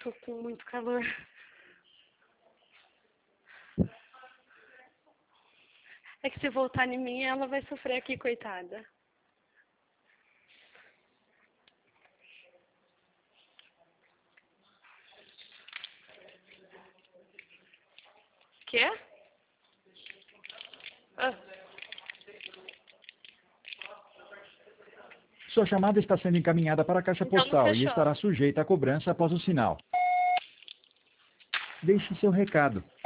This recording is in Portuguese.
Tô com muito calor. É que se voltar em mim, ela vai sofrer aqui, coitada. Quê? Ah. Sua chamada está sendo encaminhada para a caixa Então não postal e fechou. estará sujeita à cobrança após o sinal. Deixe seu recado.